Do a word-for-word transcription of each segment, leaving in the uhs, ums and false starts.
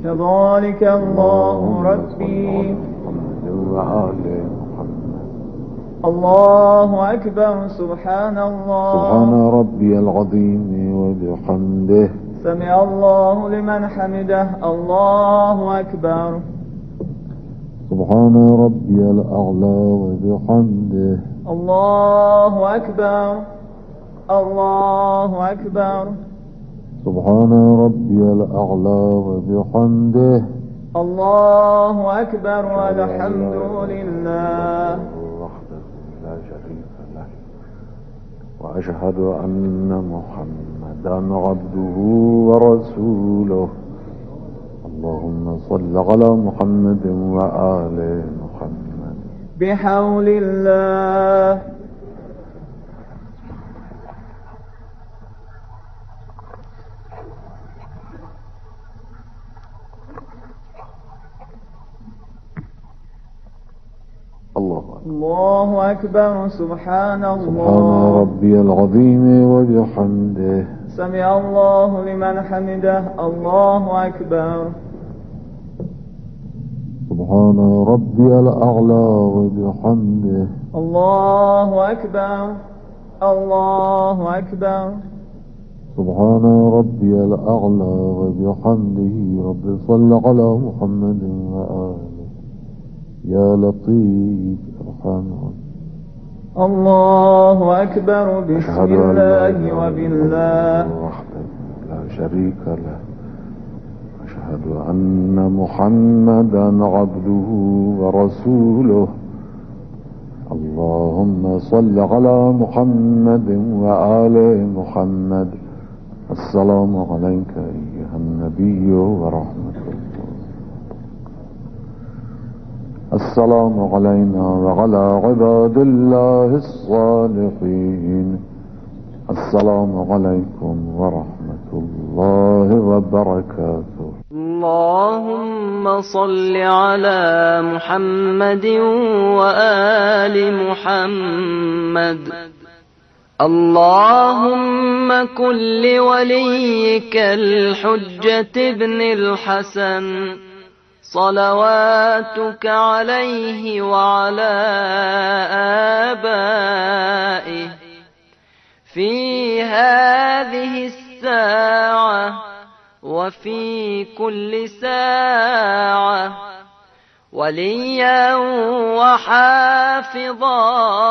كذلك الله ربي. الله أكبر. سبحان الله. سبحان ربي العظيم وبحمده. سمع الله لمن حمده. الله أكبر. سبحان ربي الأعلى وبحمده. الله أكبر. الله أكبر. سبحان ربي الأعلى وبحمده. الله أكبر والحمد لله. لا شريك له. وأشهد أن محمدا عبده ورسوله. اللهم صل على محمد وآل محمد. بحول الله. الله أكبر. الله أكبر. سبحان الله. سبحان ربي العظيم وبحمده. سمع الله لمن حمده. الله أكبر. سبحان ربي الأعلى وبحمده. الله أكبر. الله أكبر. سبحان ربي الأعلى وبحمده. رب صل على محمد وآله. يا لطيف ارحم. الله أكبر. بسم الله وبالله. وحده لا شريك له. أشهد أن محمدا عبده ورسوله. اللهم صل على محمد وآل محمد. السلام عليك أيها النبي ورحمة الله. السلام علينا وعلى عباد الله الصالحين. السلام عليكم ورحمة الله وبركاته. اللهم صل على محمد وآل محمد. اللهم كن لوليك الحجة ابن الحسن صلواتك عليه وعلى آبائه في هذه الساعة وفي كل ساعة وليا وحافظا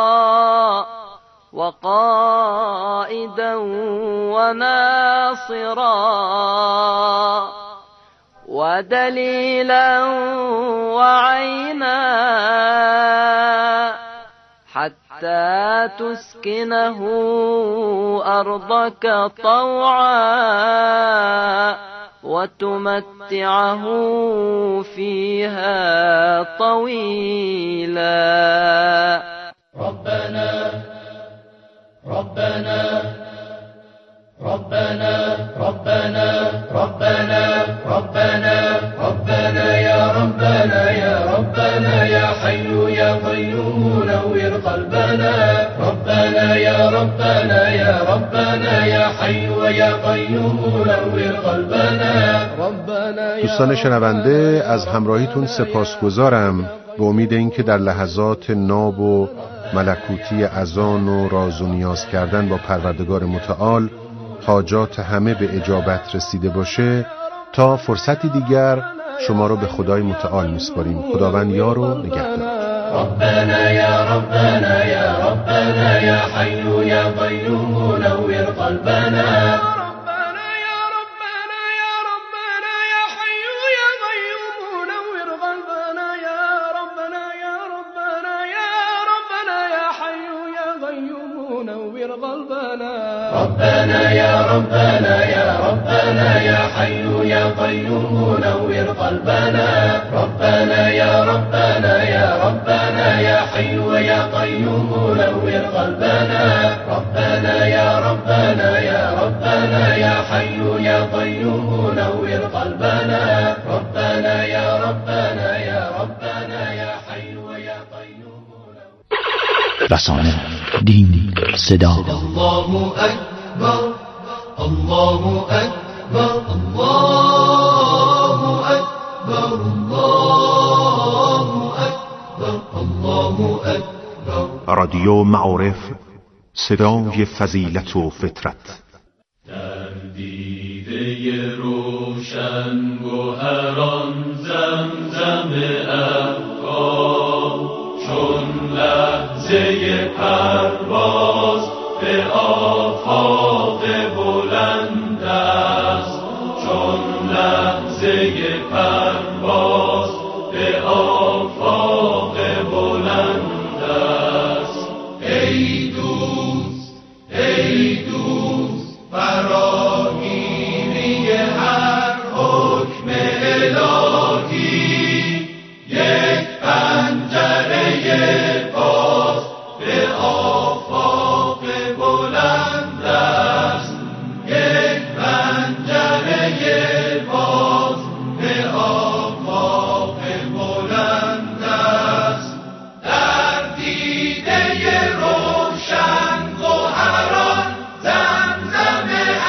وقائدا وناصرا ودليلا وعينا حتى تسكنه أرضك طوعا وتمتعه فيها طويلا. ربنا ربنا ربنا ربنا ربنا ربنا ربنا يا ربنا يا ربنا يا حي يا قيوم نور قلبنا. ربنا يا ربنا يا ربنا يا حي يا قيوم نور قلبنا. ربنا. دوستان شنونده، از همراهیتون سپاسگزارم. به امید اینکه در لحظات ناب و ملکوتی اذان و راز و نیاز کردن با پروردگار متعال حاجات همه به اجابت رسیده باشه. تا فرصتی دیگر شما رو به خدای متعال میسپاریم. خداوند یار و نگهدار. ربنا يا ربنا يا ربنا يا حي يا قيوم نور قلبنا. ربنا يا ربنا يا ربنا يا حي يا قيوم نور قلبنا. ربنا يا ربنا يا ربنا يا حي يا قيوم نور قلبنا. ربنا يا ربنا يا ربنا يا حي يا قيوم نور قلبنا. ربنا يا ربنا يا ربنا يا حي يا قيوم. رسانه، دین، صدا. الله أكبر الله أكبر الله أكبر. رادیو معارف، صدای فضیلت و فطرت. در دیده روشن گوهران زمزم افکار، چون لحظه پرواز به آفاق بلند است، چون لحظه پرواز به آفاق بلند است. ای دوست، ای دوست، فراگیری هر حکم الهی، یک پنجره باز به آفاق بلند است، یک پنجره باز به آفاق بلند است. در دیده روشن گوهران زمزم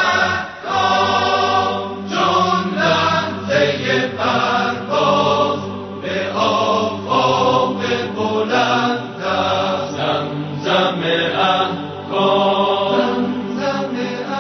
احکام، چون لحظه پرواز به آفاق بلند است. زمزم احکام، زمزم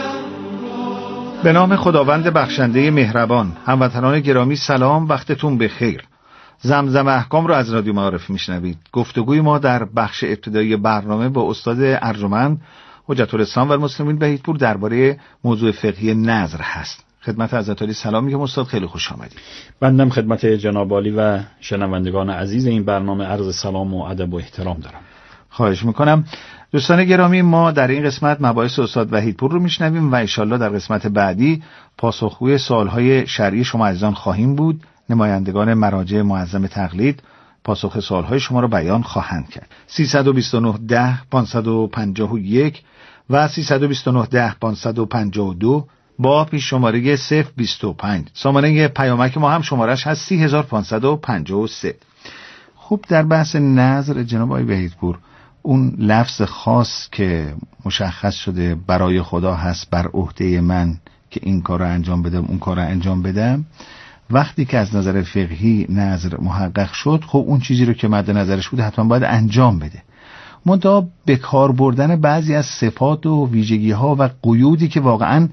احکام. به نام خداوند بخشنده مهربان. هموطنان گرامی سلام، وقتتون بخیر. زمزم احکام رو از رادیو معارف میشنوید. گفتگوی ما در بخش ابتدایی برنامه با استاد ارجمند حجت الاسلام و المسلمین وحیدپور درباره موضوع فقهی نذر هست. خدمت حضرت عالی سلام میگم استاد، خیلی خوش آمدید. بندم خدمت جناب عالی و شنوندگان عزیز این برنامه عرض سلام و ادب و احترام دارم. خواهش میکنم. دوستان گرامی، ما در این قسمت مباحث استاد وحیدپور رو میشنویم و انشالله در قسمت بعدی پاسخگوی سوالهای شرعی شما عزیزان خواهیم بود. نمایندگان مراجع معظم تقلید پاسخ سوالهای شما رو بیان خواهند کرد. سیصد و بیست و نه ده پانصد و پنجاه و یک و سیصد و بیست و نه ده پانصد و پنجاه و دو با پیش شماره صفر بیست و پنج. سامانه پیامک ما هم شمارش هست سی هزار پانصد و پنجاه و سه. خوب، در بحث نذر جناب آقای وحیدپور، اون لفظ خاص که مشخص شده برای خدا هست، بر عهده من که این کار رو انجام بدم اون کار رو انجام بدم، وقتی که از نظر فقهی نذر محقق شد، خب اون چیزی رو که مد نظرش بوده حتما باید انجام بده. منتها به کار بردن بعضی از صفات و ویژگی ها و قیودی که واقعا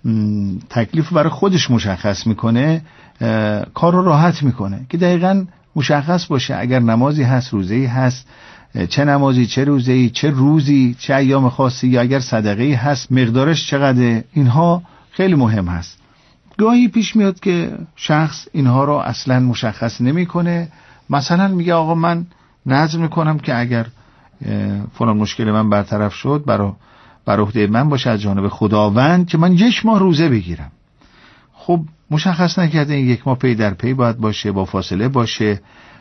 تکلیف برای خودش مشخص میکنه کار رو راحت میکنه که دقیقاً مشخص باشه اگر نمازی هست، روزه‌ای هست، چه نمازی، چه روزه‌ای، چه روزی، چه ایام خاصی، یا اگر صدقه‌ای هست مقدارش چقدره. اینها خیلی مهم هست. گاهی پیش میاد که شخص اینها رو اصلا مشخص نمیکنه. مثلا میگه آقا من نذر میکنم که اگر فلان مشکل من برطرف شد برای بر عهده من باشه از جانب خداوند که من یک ماه روزه بگیرم. خب مشخص نکرده این یک ماه پی در پی باید باشه، با فاصله باشه،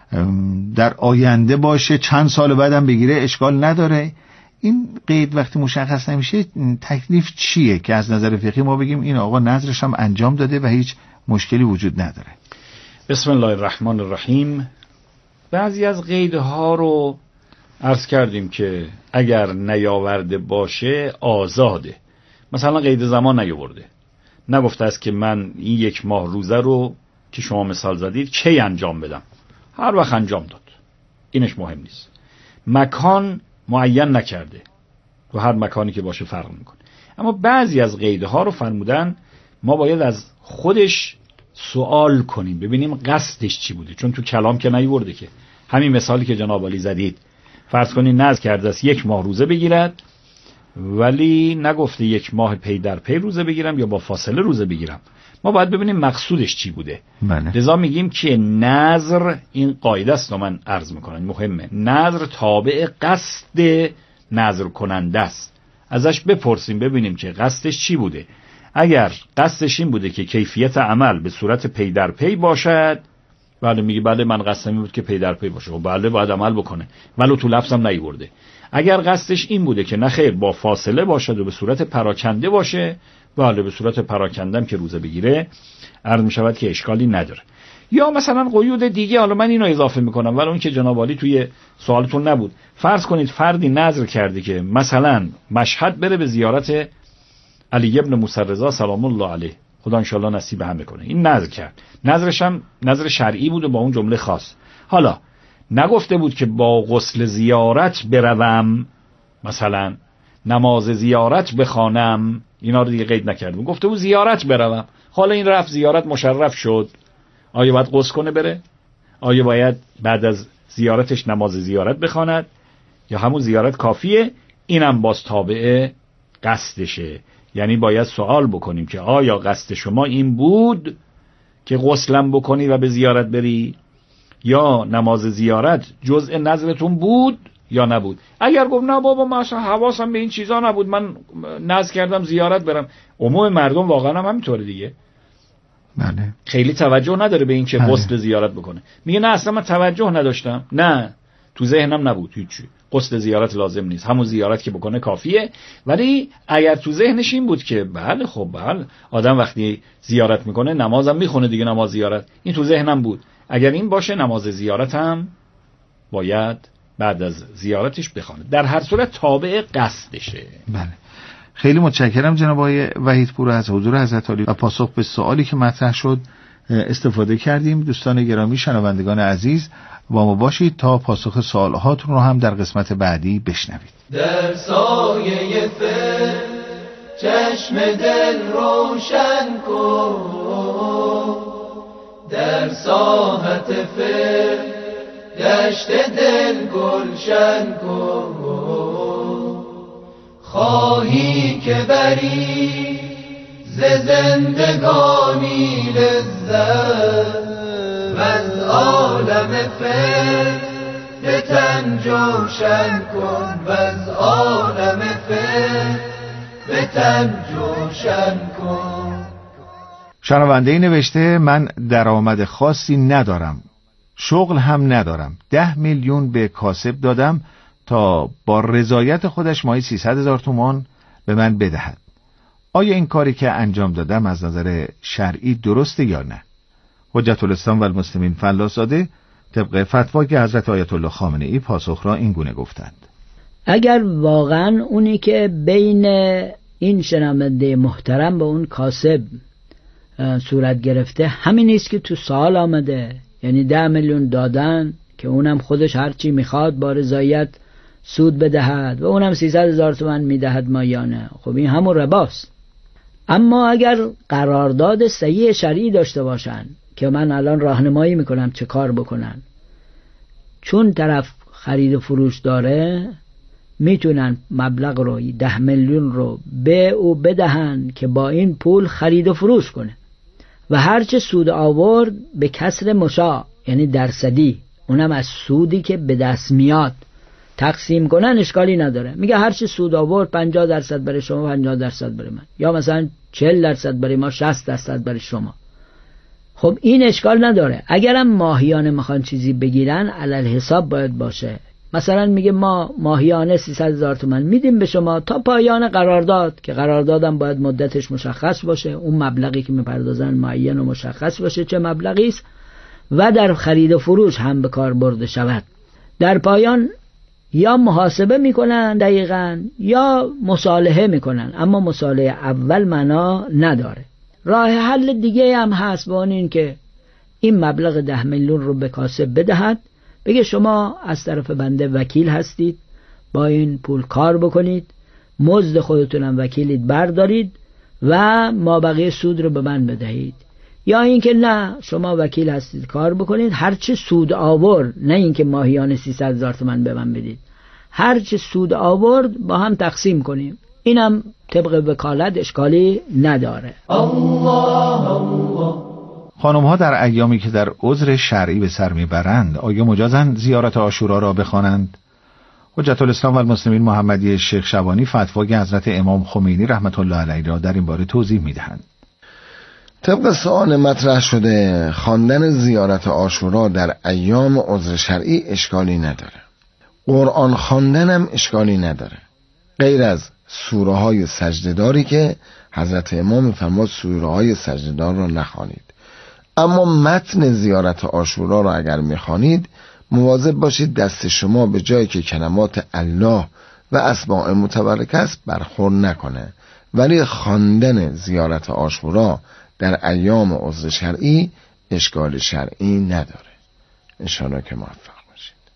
در آینده باشه، چند سال بعدم بگیره، اشکال نداره. این قید وقتی مشخص نمیشه تکلیف چیه که از نظر فقهی ما بگیم این آقا نذرش هم انجام داده و هیچ مشکلی وجود نداره؟ بسم الله الرحمن الرحیم. بعضی از قیدها رو عرض کردیم که اگر نیاورده باشه آزاده. مثلا قید زمان نیاورده، نگفته است که من این یک ماه روزه رو که شما مثال زدید کی انجام بدم، هر وقت انجام داد، اینش مهم نیست. مکان معین نکرده، تو هر مکانی که باشه فرق میکنه. اما بعضی از قیدها رو فرمودن ما باید از خودش سوال کنیم، ببینیم قصدش چی بوده، چون تو کلام که نیورده که. همین مثالی که جناب علی زدید، فرض کنید نذر کرده است یک ماه روزه بگیرد، ولی نگفته یک ماه پی در پی روزه بگیرم یا با فاصله روزه بگیرم. ما باید ببینیم مقصودش چی بوده. لذا میگیم که نذر، این قاعده است و من عرض میکنم مهمه، نذر تابع قصد نذر کننده است. ازش بپرسیم ببینیم که قصدش چی بوده. اگر قصدش این بوده که کیفیت عمل به صورت پی در پی باشد، بله میگه بله من قصدم بود که پی در پی باشه، و بله باید عمل بکنه، ولو تو لفظم نیورده. اگر قصدش این بوده که نه خیر با فاصله باشد و به صورت پراکنده باشه، بله به صورت پراکندم که روزه بگیره، عرض می شود که اشکالی نداره. یا مثلا قیود دیگه، حالا من اینو اضافه میکنم ولی اون که جناب عالی توی سوالتون نبود. فرض کنید فردی نذر کرده که مثلا مشهد بره به زیارت علی ابن موسی رضا سلام الله علیه، خدا انشالله نصیب همه کنه. این نذر کرد، نذرش هم نذر شرعی بوده با اون جمله خاص. حالا نگفته بود که با غسل زیارت بروم، مثلا نماز زیارت بخوانم، اینا رو دیگه قید نکرده بود. گفته بود زیارت بروم. حالا این رفت زیارت، مشرف شد، آیا باید غسل کنه بره؟ آیا باید بعد از زیارتش نماز زیارت بخواند یا همون زیارت کافیه؟ اینم باز تابع قصدشه. یعنی باید سوال بکنیم که آیا قصد شما این بود که غسلم بکنی و به زیارت بری، یا نماز زیارت جزء نظرتون بود یا نبود؟ اگر گفت نه بابا من اصلا حواسم به این چیزا نبود، من نظر کردم زیارت برم، عموم مردم واقعا هم همینطوره دیگه. بله. خیلی توجه نداره به این که غسل زیارت بکنه. میگه نه اصلا من توجه نداشتم، نه تو ذهنم نبود هیچی، غسل زیارت لازم نیست، همون زیارت که بکنه کافیه. ولی اگر تو ذهنش این بود که بله خب بله آدم وقتی زیارت میکنه نمازم میخونه دیگه، نماز زیارت، این تو ذهنم بود، اگر این باشه نماز زیارت هم باید بعد از زیارتش بخونه. در هر صورت تابع قصدشه. بله. خیلی متشکرم جناب آقای وحیدپور از حضور حضرت عالی و پاسخ به سوالی که مطرح شد استفاده کردیم. دوستان گرامی، شنوندگان عزیز، با ما باشید تا پاسخ سوالهاتون رو هم در قسمت بعدی بشنوید. در سایه فر چشم دل روشن کن، در ساحت فر دشت دل گلشن کن، خواهی که بری ز زندگانی لذت و از عالم فر به تن جوشن کن، و از عالم فر به تن جوشن کن. شنونده نوشته من درآمد خاصی ندارم، شغل هم ندارم، ده میلیون به کاسب دادم تا با رضایت خودش ماهی سیصد هزار تومان به من بدهد. آیا این کاری که انجام دادم از نظر شرعی درسته یا نه؟ حجت الاسلام و المسلمین فلاس‌زاده طبق فتوای حضرت آیت الله خامنه ای پاسخ را این گونه گفتند: اگر واقعا اونی که بین این شنونده محترم به اون کاسب صورت گرفته همین نیست که تو سال آمده، یعنی ده میلیون دادن که اونم خودش هرچی میخواد با رضایت سود بدهد و اونم سیصد هزار تومان میدهد مایانه، خب این همون رباست. اما اگر قرارداد صحیح شرعی داشته باشن که من الان راهنمایی میکنم چه کار بکنن، چون طرف خرید و فروش داره میتونن مبلغ رو ده میلیون رو به او بدهن که با این پول خرید و فروش کنه و هرچه سود آورد به کسر مشاع، یعنی درصدی، اونم از سودی که به دست میاد تقسیم کنن، اشکالی نداره. میگه هرچه سود آورد پنجاه درصد برای شما، پنجاه درصد برای من، یا مثلا چهل درصد برای ما، شصت درصد برای شما. خب این اشکال نداره. اگرم ماهیانه میخوان چیزی بگیرن علل حساب باید باشه. مثلا میگه ما ماهیانه سیصد هزار تومان میدیم به شما تا پایان قرارداد، که قراردادم باید مدتش مشخص باشه، اون مبلغی که میپردازن معین و مشخص باشه چه مبلغی است و در خرید و فروش هم به کار برده شود. در پایان یا محاسبه میکنن دقیقاً یا مصالحه میکنن، اما مصالحه اول معنا نداره. راه حل دیگه هم هست با این که این مبلغ ده میلیون رو به کاسب بدهد، بگه شما از طرف بنده وکیل هستید، با این پول کار بکنید، مزد خودتونم وکیلید بردارید و ما بقیه سود رو به من بدهید. یا اینکه نه شما وکیل هستید کار بکنید، هرچه سود آورد، نه اینکه ماهیانه سیصد هزار تومان به من بدید، هرچه سود آورد با هم تقسیم کنیم. اینم طبق وکالت اشکالی نداره. الله الله. خانم ها در ایامی که در عذر شرعی به سر میبرند آیا مجازند زیارت عاشورا را بخوانند؟ حجت الاسلام و المسلمین محمدی شیخ شبانی فتوای حضرت امام خمینی رحمت الله علیه را در این باره توضیح میدهند. طبق سوال مطرح شده، خواندن زیارت عاشورا در ایام عذر شرعی اشکالی نداره. قرآن خواندن هم اشکالی نداره، غیر از سوره های سجده‌داری که حضرت امام فرمود سوره های سجده‌دار را نخوانید. اما متن زیارت عاشورا را اگر میخوانید مواظب باشید دست شما به جایی که کلمات الله و اسماء متبرکه است برخورد نکنه. ولی خواندن زیارت عاشورا در ایام عذر شرعی اشکال شرعی نداره. انشاءالله که موفق باشید.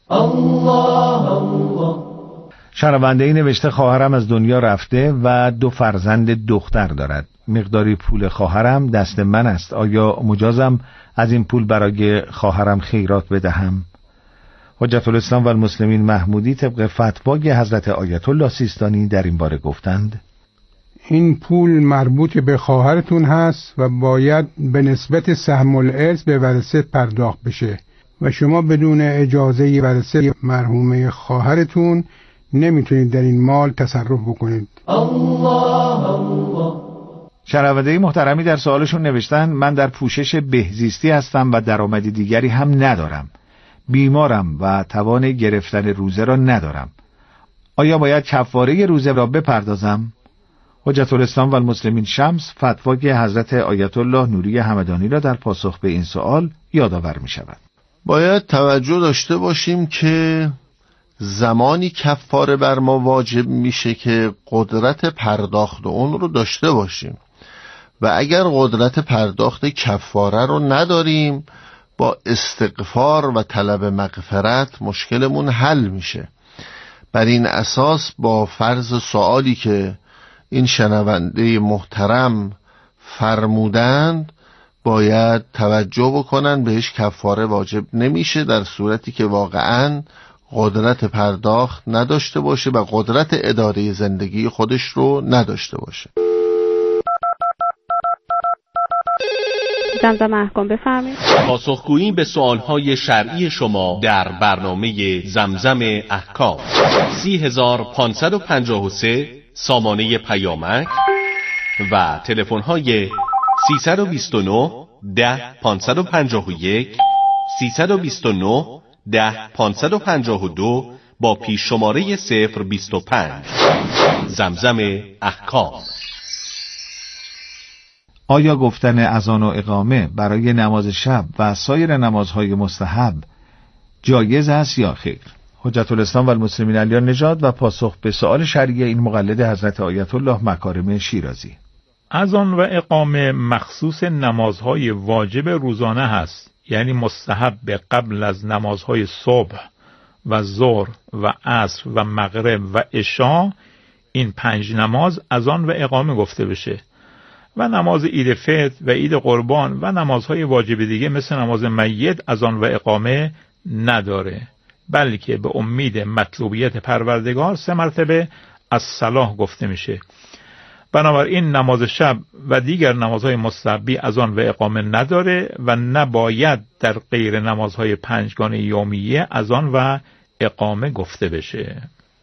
الله الله. شنونده ای نوشته خواهرم از دنیا رفته و دو فرزند دختر دارد. مقداری پول خواهرم دست من است. آیا مجازم از این پول برای خواهرم خیرات بدهم؟ حجت الاسلام و المسلمین محمودی طبق فتوای حضرت آیت الله سیستانی در این باره گفتند: این پول مربوط به خواهرتون هست و باید به نسبت سهم الارث به ورثه پرداخت بشه و شما بدون اجازه ورثه مرحومه خواهرتون نمیتونید در این مال تصرف بکنید. الله الله. شنونده محترمی در سوالشون نوشتن: من در پوشش بهزیستی هستم و درآمد دیگری هم ندارم. بیمارم و توان گرفتن روزه را ندارم. آیا باید کفاره روزه را بپردازم؟ حجت الاسلام و المسلمین شمس فتوای حضرت آیت الله نوری همدانی را در پاسخ به این سوال یادآور می شود. باید توجه داشته باشیم که زمانی کفاره بر ما واجب میشه که قدرت پرداخت اون رو داشته باشیم و اگر قدرت پرداخت کفاره رو نداریم با استغفار و طلب مغفرت مشکلمون حل میشه. بر این اساس با فرض سوالی که این شنونده محترم فرمودند باید توجه بکنن بهش کفاره واجب نمیشه در صورتی که واقعاً قدرت پرداخت نداشته باشه و قدرت اداره زندگی خودش رو نداشته باشه. زمزم احکام بفرمایید. پاسخگویی به سوالهای شرعی شما در برنامه زمزم احکام. سی هزار پانصد و پنجاه و سه سامانه پیامک و تلفن‌های سیصد و بیست و نه ده پانصد و پنجاه و یک، سیصد و بیست و نه ده پانصد و پنجاه و دو با پیش شماره صفر بیست و پنج. زمزم احکام. آیا گفتن اذان و اقامه برای نماز شب و سایر نمازهای مستحب جایز است یا خیر؟ حجت الاسلام و المسلمین علی نژاد و پاسخ به سؤال شرعی این مقلد حضرت آیت الله مکارم شیرازی. اذان و اقامه مخصوص نمازهای واجب روزانه هست، یعنی مستحب قبل از نمازهای صبح و ظهر و عصر و مغرب و عشا. این پنج نماز اذان و اقامه گفته بشه و نماز عید فطر و عید قربان و نمازهای واجب دیگه مثل نماز میت اذان و اقامه نداره، بلکه به امید مطلوبیت پروردگار سه مرتبه از صلاح گفته میشه. بنابراین نماز شب و دیگر نمازهای مستحبی اذان و اقامه نداره و نباید در غیر نمازهای پنجگانه یومیه اذان و اقامه گفته بشه.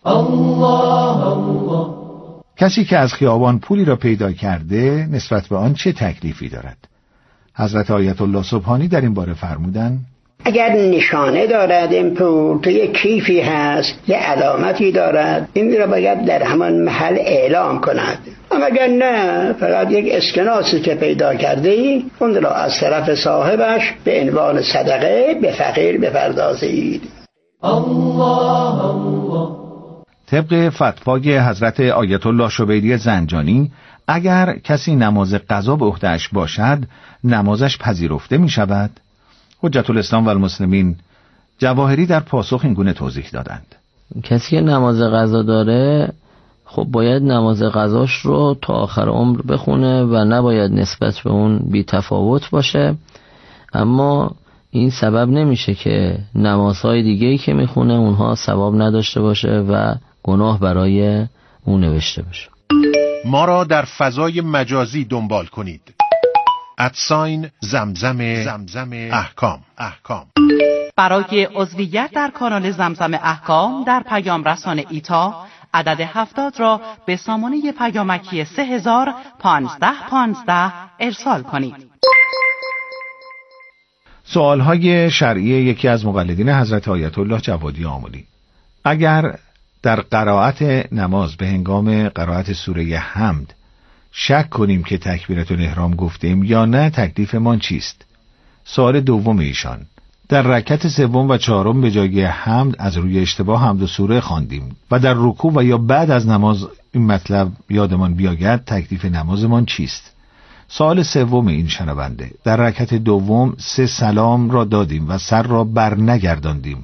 الله الله. کسی که از خیابان پولی را پیدا کرده نسبت به آن چه تکلیفی دارد؟ حضرت آیت الله سبحانی در این باره فرمودند: اگر نشانه دارد این پول تو یک کیفی هست، یک علامتی دارد، این را باید در همان محل اعلام کند. اما اگر نه فقط یک اسکناسی که پیدا کرده ای اون را از طرف صاحبش به عنوان صدقه به فقیر بپردازید. الله الله. طبق فتوای حضرت آیت الله شبیری زنجانی اگر کسی نماز قضا به عهده‌اش باشد نمازش پذیرفته می شود؟ حجت الاسلام و المسلمین جواهری در پاسخ این گونه توضیح دادند: کسی که نماز قضا داره خب باید نماز قضاش رو تا آخر عمر بخونه و نباید نسبت به اون بی تفاوت باشه، اما این سبب نمیشه که نمازهای دیگه‌ای که میخونه اونها ثواب نداشته باشه و گناه برای اون نوشته بشه. ما را در فضای مجازی دنبال کنید. ادساین زمزم زمزم احکام احکام. برای عضویت در کانال زمزم احکام در پیام رسان ایتا عدد هفتاد را به سامانه پیامکی سه هزار پانزده پانزده ارسال کنید. سوالهای شرعی یکی از مقلدین حضرت آیت الله جوادی آملی: اگر در قرائت نماز به هنگام قرائت سوره حمد شک کنیم که تکبیرت الاحرام گفتیم یا نه تکلیفمان چیست؟ سوال دوم ایشان: در رکعت سوم و چهارم به جای حمد از روی اشتباه حمد و سوره خواندیم و در رکوع و یا بعد از نماز این مطلب یادمان بیاید تکلیف نمازمان چیست؟ سوال سوم این شنونده: در رکعت دوم سه سلام را دادیم و سر را بر نگرداندیم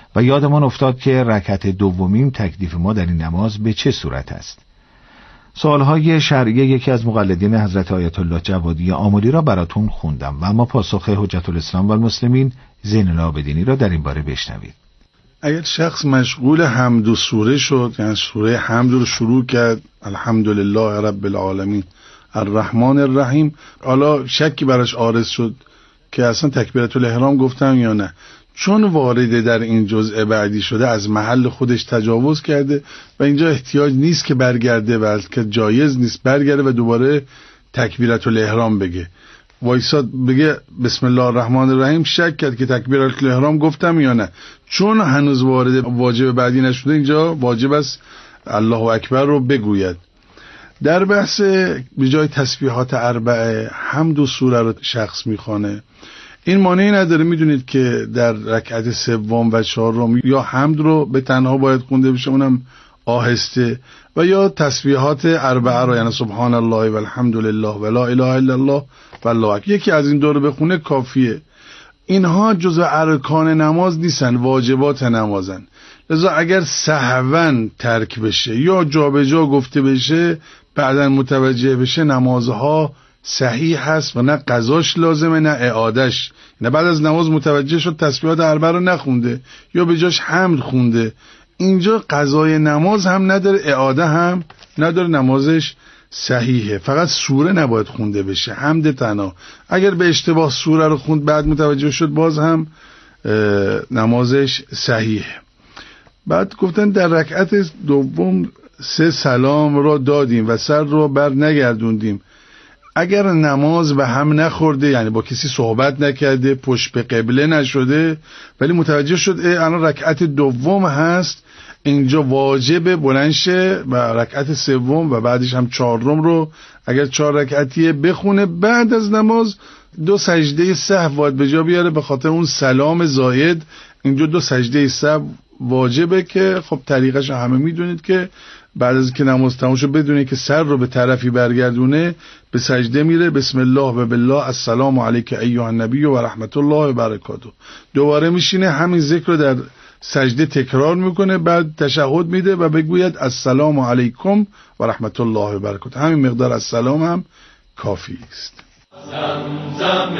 و یادمان افتاد که رکعت دومین تکلیف ما در این نماز به چه صورت است. سوالهای شرعی یکی از مقلدین حضرت آیت الله جوادی آملی را براتون خوندم و اما پاسخ حجت الاسلام و المسلمین زین العابدینی را در این باره بشنوید. اگر شخص مشغول حمد و سوره شد، یعنی سوره حمد رو شروع کرد، الحمدلله رب العالمین الرحمن الرحیم، حالا شکی براش عارض شد که اصلا تکبیرت الاحرام گفتم یا نه، چون وارد در این جزء بعدی شده از محل خودش تجاوز کرده و اینجا احتیاج نیست که برگرده، بلکه جایز نیست برگرده و دوباره تکبیرت الاحرام بگه. وایساد بگه بسم الله الرحمن الرحیم، شک کرد که تکبیرت الاحرام گفتم یا نه، چون هنوز وارد واجب بعدی نشده اینجا واجب است الله اکبر رو بگوید. در بحث بجای تسبیحات اربعه حمد و سوره رو شخص میخوانه، این مانعی نداره. میدونید که در رکعت سوم و چهارم یا حمد رو به تنها باید خونده بشه، اونم آهسته، و یا تسبیحات اربعه رو، یعنی سبحان الله و الحمدلله و لا اله الا الله و الله اکبر، یکی از این دو رو بخونه کافیه. اینها جزء ارکان نماز نیستن، واجبات نمازن. لذا اگر سهوا ترک بشه یا جابجا گفته بشه بعداً متوجه بشه، نمازها صحیح هست و نه قضاش لازمه نه اعادش. نه بعد از نماز متوجه شد تسبیحات اربعه رو نخونده یا به جاش حمد خونده، اینجا قضای نماز هم نداره، اعاده هم نداره، نمازش صحیحه. فقط سوره نباید خونده بشه، حمد تنها. اگر به اشتباه سوره رو خوند بعد متوجه شد باز هم نمازش صحیحه. بعد گفتن در رکعت دوم سه سلام را دادیم و سر را بر نگردوندیم. اگر نماز به هم نخورده، یعنی با کسی صحبت نکرده، پشت به قبله نشده، ولی متوجه شد الان رکعت دوم هست، اینجا واجب بلند شه و رکعت سوم و بعدش هم چهارم رو اگر چهار رکعتیه بخونه. بعد از نماز دو سجده سهو باید به جا بیاره به خاطر اون سلام زاید. اینجا دو سجده سهو واجبه که خب طریقش همه میدونید که بعد از که نماز تموم شد بدونه که سر رو به طرفی برگردونه، به سجده میره، بسم الله و بالله السلام علیک ایها النبی و رحمت الله و برکاته، دوباره میشینه همین ذکر رو در سجده تکرار میکنه، بعد تشهد میده و بگوید السلام علیکم و رحمت الله و برکاته. همین مقدار السلام هم کافی است. زمزم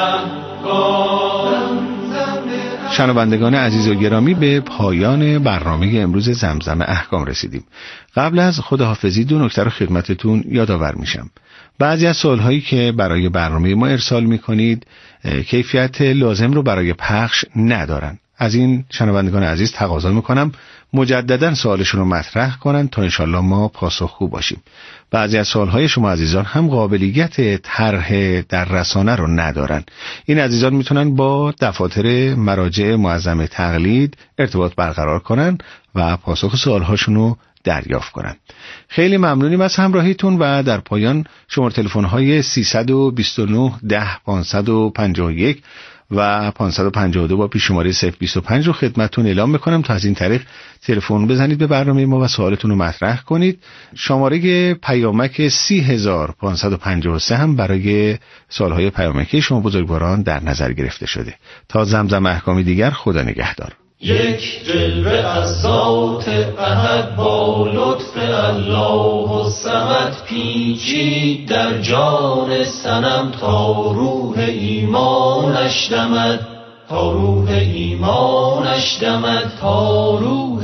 احکام. شنوندگان عزیز و گرامی، به پایان برنامه امروز زمزم احکام رسیدیم. قبل از خداحافظی دو نکته رو خدمتتون یادآور میشم. بعضی از سوالهایی که برای برنامه ما ارسال میکنید کیفیت لازم رو برای پخش ندارن. از این شنوندگان عزیز تقاضا میکنم مجددا سوالشون رو مطرح کنن تا انشالله ما پاسخگو باشیم. بعضی از سوالهای شما عزیزان هم قابلیت طرح در رسانه رو ندارن. این عزیزان میتونن با دفاتر مراجع معظم تقلید ارتباط برقرار کنن و پاسخ سوالهاشون رو دریافت کنن. خیلی ممنونیم از همراهیتون و در پایان شماره تلفن‌های سیصد و بیست و نه ده پانصد و پنجاه و یک و پانصد و پنجاه و دو با پیش شماره صفر بیست و پنج رو خدمتتون اعلام میکنم تا از این طریق تلفن بزنید به برنامه ما و سوالتون رو مطرح کنید. شماره پیامک سی هزار پانصد و پنجاه و سه هم برای سوالهای پیامکی شما بزرگواران در نظر گرفته شده. تا زمزم احکامی دیگر، خدا نگهدار. یک جلوه از ذات احد با لطف الله و صمد پیچید در جان صنم تا روح ایمانش دمد، تا روح ایمانش دمد، تا روح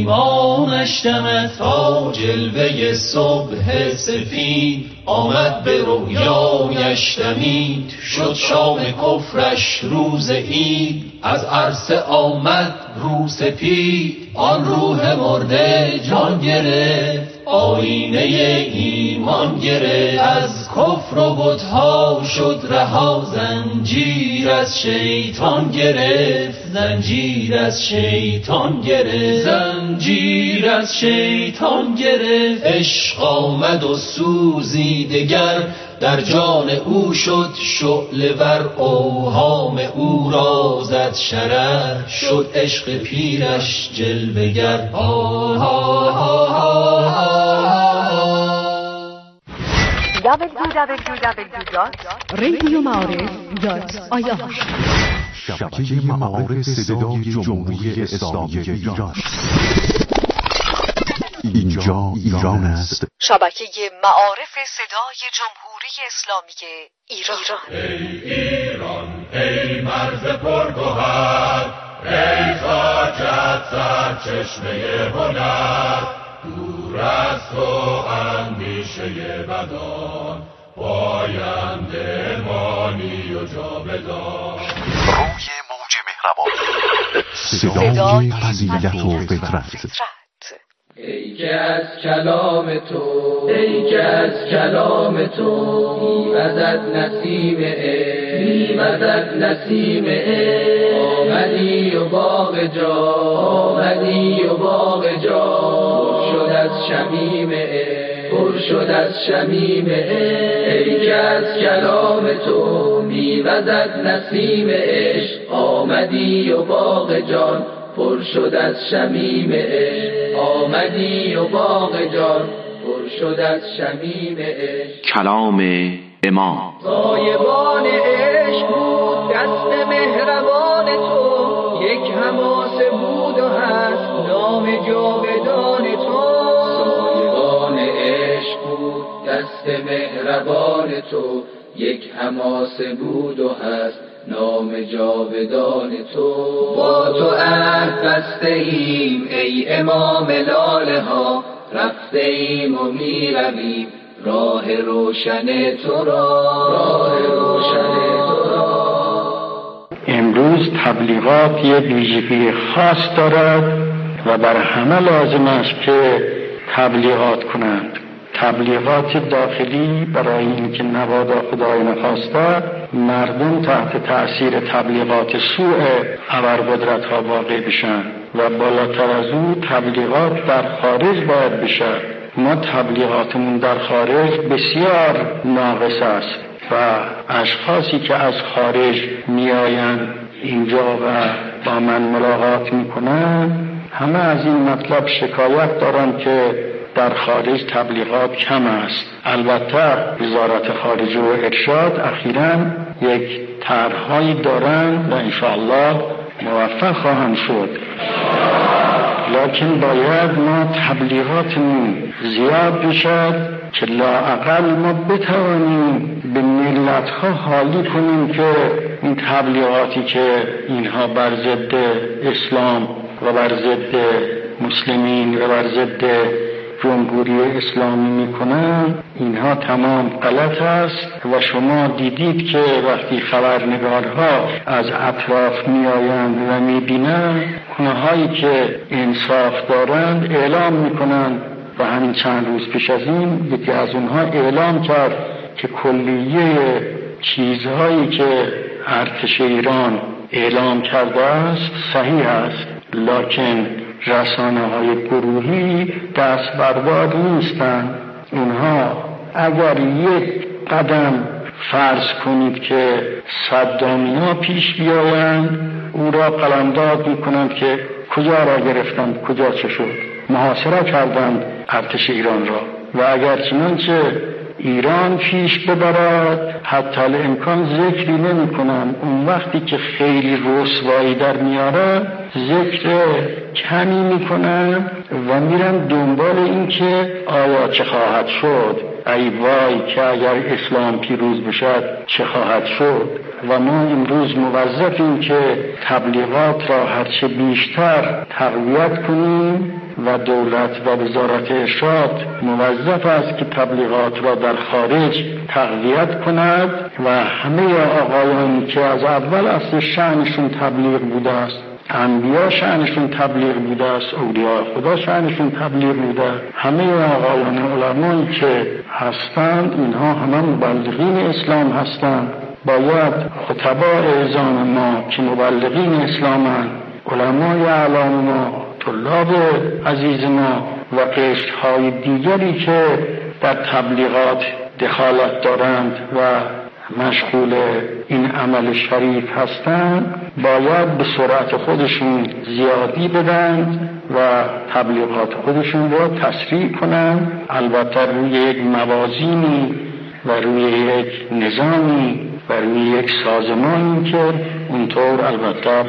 ایمانش دمد، تا جلوه صبح سفید آمد به رویایش دمید، شد شام کفرش روز عید، از عرصه آمد رو سپید، آن روح مرده جان گرفت، آینه ایمان گرفت، از کفر و بت‌ها شد رها، زنجیر از شیطان گرفت، زنجیر از شیطان گرفت، زنجیر از شیطان گرفت، عشق آمد و سوزی دگر در جان او شد شعله ور، اوهام او را زد شرر، شد عشق پیرش جلوه‌گر. آه آه آه آه دبلیو دبلیو دبلیو دات رادیو معارف دات آی آر شبکه معارف صدای جمهوری اسلامی ایران. اینجا ایران است. شبکه معارف صدای جمهوری اسلامی ایران. ای ایران، ای مرز پرگوهر، ای خاکت سرچشمه هنر، دور از تو اندیشه بدان، پاینده مانی و جاودان. روی موج مهربان، صدای فضیلت و فطرت. ای که از کلام تو، ای که از کلام تو میوزد نسیم عشق، میوزد نسیم عشق. آمدی و باغ جا، آمدی و باغ جا پر شد از شمیم عشق، پر شد از شمیم عشق. ای که از کلام تو میوزد نسیم عشق، آمدی و باغ جان پر شد از شمیم عشق. آمدی و باغ جان پر شد از شمیم عشق. کلام امام. سایبان عشق بود دست مهربان تو، یک حماسه بود و هست نام جاودان تو. سایبان عشق بود دست مهربان تو، یک حماسه بود و هست نام جاودان تو. با تو عهد بسته ایم ای امام لاله ها، رفته ایم و می رویم راه روشن تو را، راه روشن تو را. امروز تبلیغات یه ویژگی خاص دارد و بر همه لازم است که تبلیغات کنند. تبلیغات داخلی برای اینکه نبادا خدای نخواسته مردم تحت تأثیر تبلیغات سوء ابرقدرت ها واقع بشن و بالاتر از او تبلیغات در خارج باید بشه. ما تبلیغاتمون در خارج بسیار ناقص است و اشخاصی که از خارج میآیند اینجا و با من ملاقات میکنن همه از این مطلب شکایت دارن که در خارج تبلیغات کم است. البته وزارت خارجه و ارشاد اخیراً یک طرح‌هایی دارند و انشاءالله موفق خواهند شد، لکن باید ما تبلیغاتمون زیاد بشد که لااقل ما بتوانیم به ملت‌ها حالی کنیم که این تبلیغاتی که اینها بر ضد اسلام و بر ضد مسلمین و بر ضد جمهوری اسلامی میکنن اینها تمام غلط است. و شما دیدید که وقتی خبرنگارها از اطراف میآیند و میبینند اونهایی که انصاف دارند اعلام میکنند و همین چند روز پیش از این یکی از اونها اعلام کرد که کلیه چیزهایی که ارتش ایران اعلام کرده است صحیح است، لکن رسانه های گروهی دست بردار نیستند. اونها اگر یک قدم فرض کنید که صدامیا پیش بیایند او را قلمداد میکنند که کجا را گرفتند، کجا چه شد، محاصره کردند ارتش ایران را. و اگر چنانچه ایران پیش ببرد حتی الامکان ذکری نمی کنم. اون وقتی که خیلی رسوایی در میاره ذکر کمی میکنن و میرن دنبال این که آیا چه خواهد شد، ای وای که اگر اسلام پیروز بشد چه خواهد شد. و ما امروز موظفیم که تبلیغات را هرچه بیشتر تقویت کنیم و دولت و وزارت ارشاد موظف است که تبلیغات را در خارج تقویت کند و همه آقایانی که از اول اصل شأنشون تبلیغ بوده است، انبیا شأنشون تبلیغ بوده است، اولیاء خدا شأنشون تبلیغ بوده، همه آقایان علمایی که هستند اینها همه مبلغین اسلام هستند. باید خطباء اذان ما که مبلغین اسلامند، علمای اعلام ما، طلاب عزیز ما و قشرهای دیگری که در تبلیغات دخالت دارند و مشغول این عمل شریف هستند باید به سرعت خودشون زیادی بدن و تبلیغات خودشون را تسریع کنند، البته روی یک موازینی و روی یک نظامی و روی یک سازمانی که اونطور البته